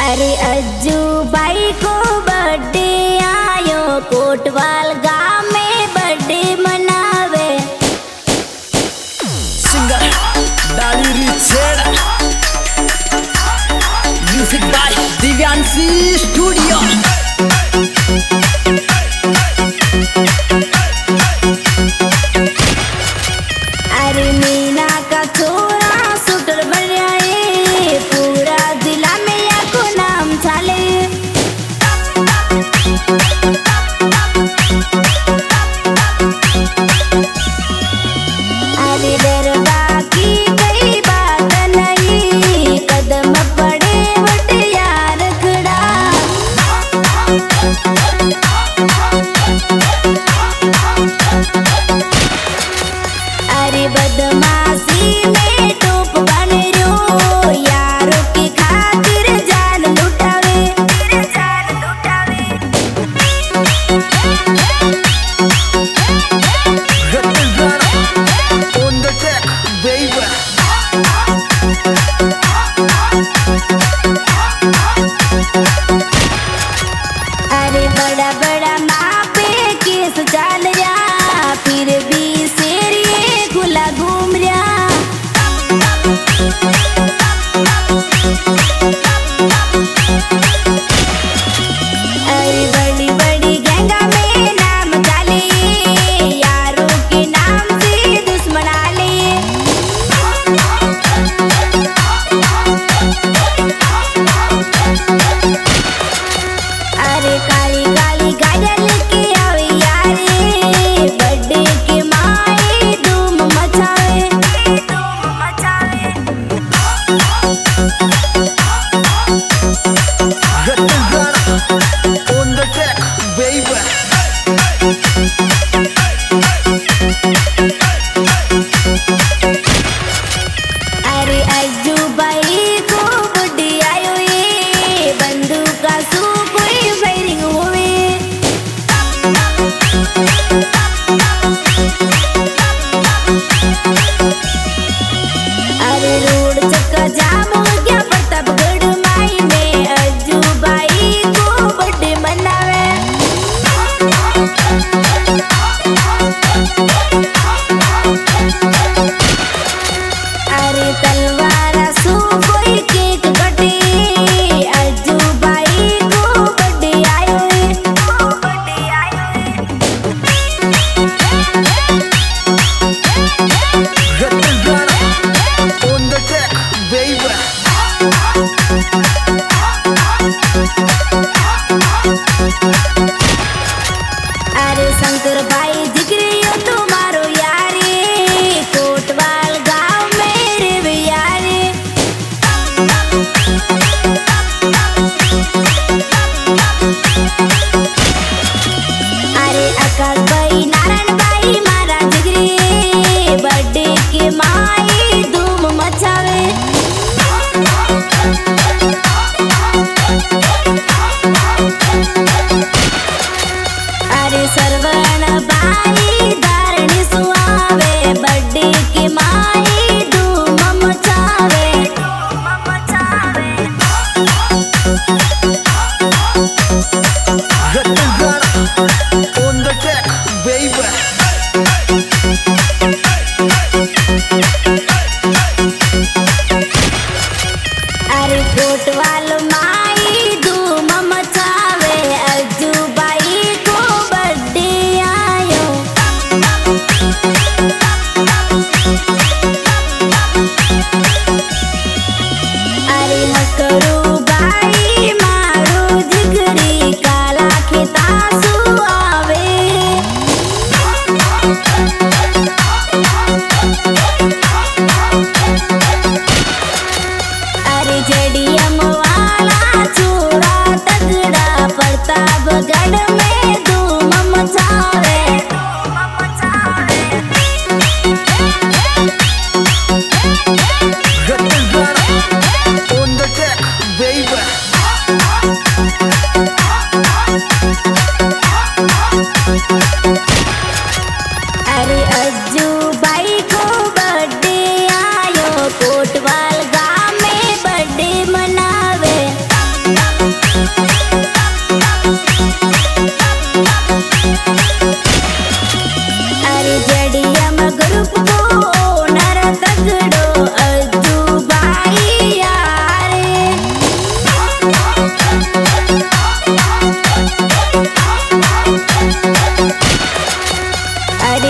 अरे अज्जू भाई को बर्थडे आयो, कोटवाल गांव में बर्थडे मनावे। Singer Dali Riched, music by Divyanshi studio. अरे मीना का छोरा शूटर बन आए, पूरा जिला में या को नाम चाले। अरे डरवा की कोई बात नहीं, कदम पड़े बट यार खड़ा। अरे बदमाशी में टोप बन रो, यारों की खातिर जान लुटावे, जान लुटावे। On the track, baby. अरे बड़ा बड़ा माँ पे केस चल रहा, फिर भी शेर ये खुला घूम रहा। अरे बड़ी बड़ी गैंगा में नाम डाले, यारों के नाम से दुश्मन आले। अरे काली काली गाड़ियाँ लेके आवे यारे, बर्थडे के माए धूम मचावे, धूम मचावे। On the track, baby. अरे अज्जू भाई को बुड्ढी आयो ये, बंदूक का सू कोई फायरिंग हुए। अरे रोड चक्का जाम हो गया प्रतापगढ़ माई में, अज्जू भाई को बर्थडे मनावे। अरे तलवारा सू कोई केक कटे, अज्जू भाई को बर्थडे आयो है, बर्थडे आयो है। On the track, baby. अरे शंकर भाई जिगरियो तुम्हारो यारे, कोटवाल गांव मेरे भी यारे। अरे आकाश भाई नारायण भाई मारा जिगरी, बर्थडे के माई धूम मचावे। अरे सरवण बाई धारणी सुहावे, बर्थडे के माई धूम मचावे, धूम मचावे। On the track, baby. अरे कोटवाल माई धूम मचावे, अज्जू भाई को बर्थडे आयो। अरे हकरू भाई मारो जिगरी, काला खेतासू आवे। अरे जेडीएम वाला छोरा तगड़ा, प्रतापगढ़ में धूम मचावे, धूम मचावे। On the track, baby. अरे अज्जू भाई को बर्थडे आयो, कोटवाल गांव में बर्थडे मनावे।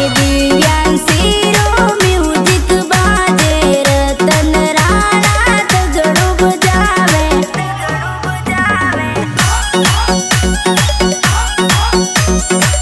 दिव्यांशीरो म्यूजिक बाजे रतन राणा तगड़ो बजावे तगड़ो बजावे